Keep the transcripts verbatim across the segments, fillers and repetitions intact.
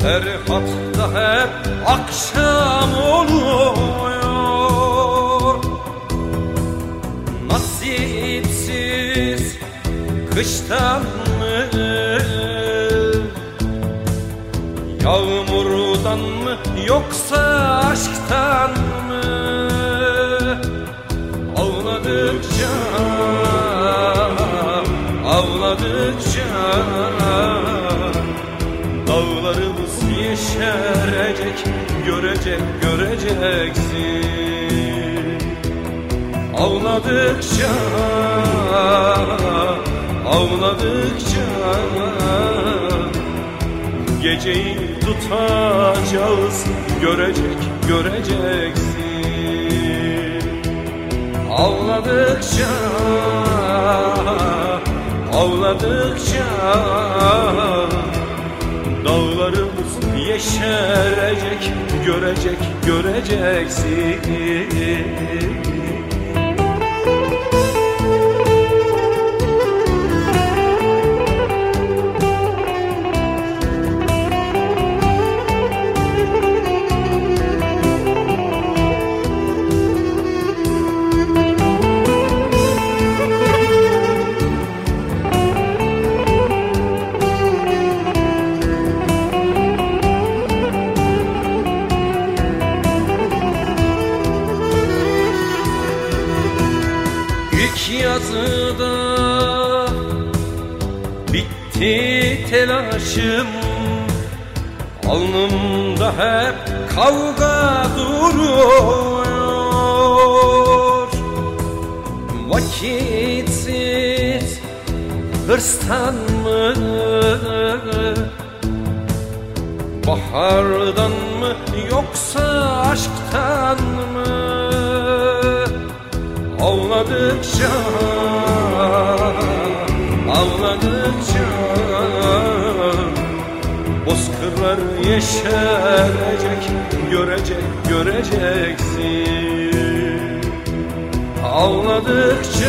Ferhat'ta hep akşam oluyor. Nasipsiz kıştan mı, yağmurdan mı, yoksa aşktan mı? Ağladıkça, ağladıkça dağlarımız yeşerecek, görecek, göreceksin. Ağladıkça, ağladıkça geceyi tutacağız, görecek, göreceksin. Ağladıkça, ağladıkça dağlarımız yeşerecek, görecek, göreceksin. İlk yazıda bitti telaşım, alnımda hep kavga duruyor. Vakitsiz hırstan mı, bahardan mı, yoksa aşktan mı? Ağladıkça, ağladıkça bozkırlar yeşerecek, görecek, göreceksin. Ağladıkça,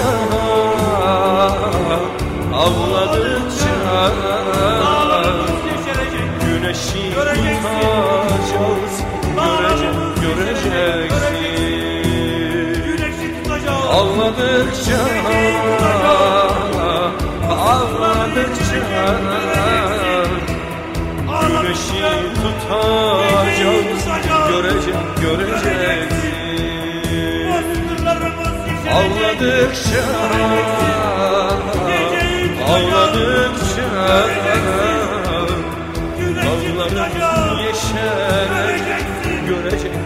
ağladıkça güneşi tutacağız, görecek, göreceksin. Ağladıkça, ağladıkça güneşi tutacağız, görecek, göreceksin. Ağladıkça, ağladıkça dağlarımız yeşerecek, görecek,